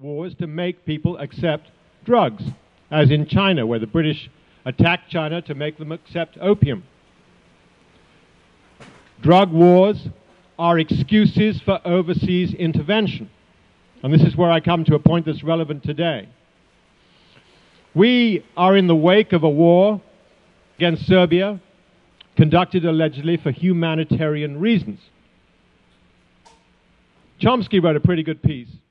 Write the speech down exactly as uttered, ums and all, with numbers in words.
wars to make people accept drugs, as in China, where the British attacked China to make them accept opium. Drug wars are excuses for overseas intervention. And this is where I come to a point that's relevant today. We are in the wake of a war against Serbia, conducted allegedly for humanitarian reasons. Chomsky wrote a pretty good piece